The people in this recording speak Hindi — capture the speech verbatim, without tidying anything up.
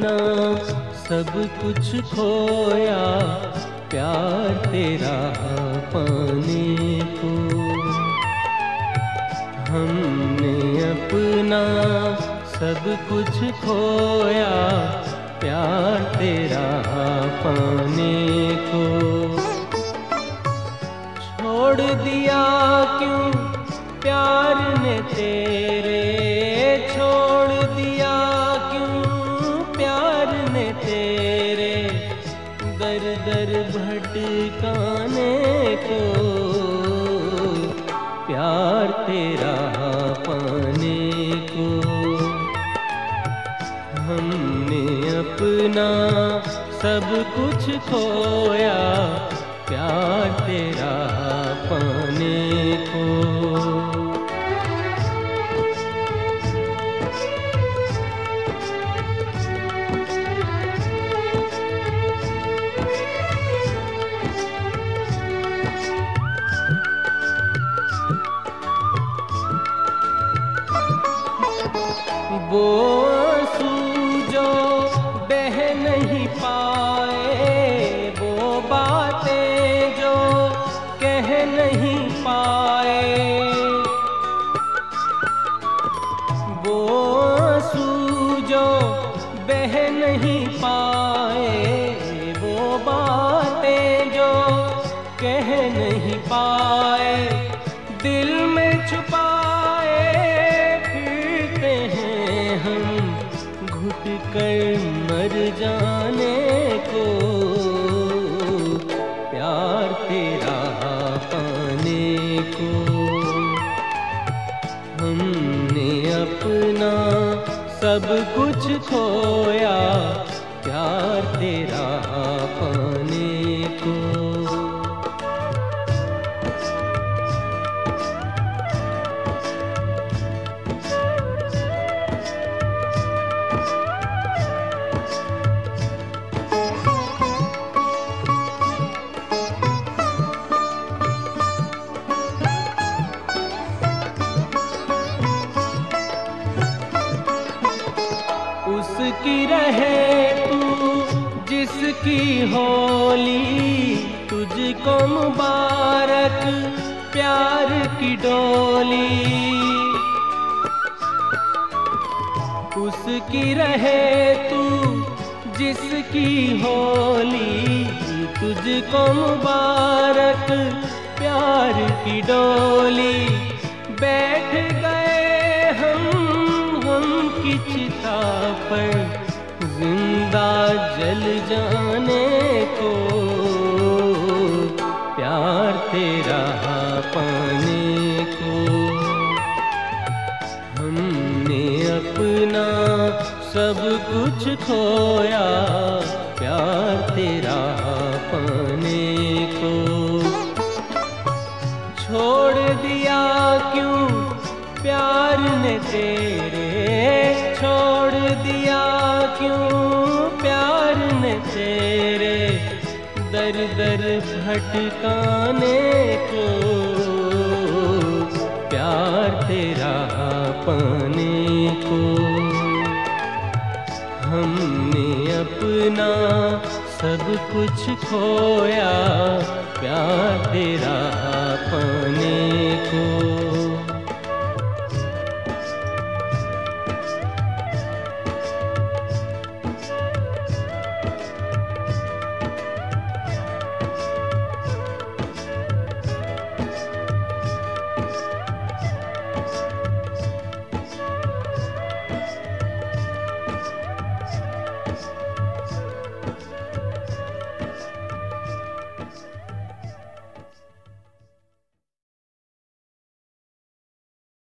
अपना सब कुछ खोया प्यार तेरा पाने को। हमने अपना सब कुछ खोया प्यार तेरा पाने को। छोड़ दिया क्यों प्यार ने तेरे, छोड़ दिया क्यों प्यार ने तेरे, दर दर भटकाने को प्यार तेरा पाने को। हमने अपना सब कुछ खोया प्यार तेरा पाने को। वो आंसू जो बह नहीं पाए, वो बातें जो कह नहीं पाए, वो आंसू जो बह नहीं पाए, वो बातें जो कह नहीं पाए, दिल में छुपाए फिरते हैं हम, घुट कर मर जाने को प्यार तेरा पाने को। हमने अपना सब कुछ खोया प्यार तेरा पाने को। उसकी रहे तू जिसकी होली, तुझको मुबारक प्यार की डोली। उसकी रहे तू जिसकी होली, तुझको मुबारक प्यार की डोली। बैठ गए हम हम की चिता पर जिंदा जल जाने को प्यार तेरा पाने को। हमने अपना सब कुछ खोया प्यार तेरा पाने को। छोड़ दिया क्यों प्यार ने तेरे, छोड़ दिया क्यों प्यार ने तेरे, दर दर भटकाने को प्यार तेरा पाने को। हमने अपना सब कुछ खोया प्यार तेरा पाने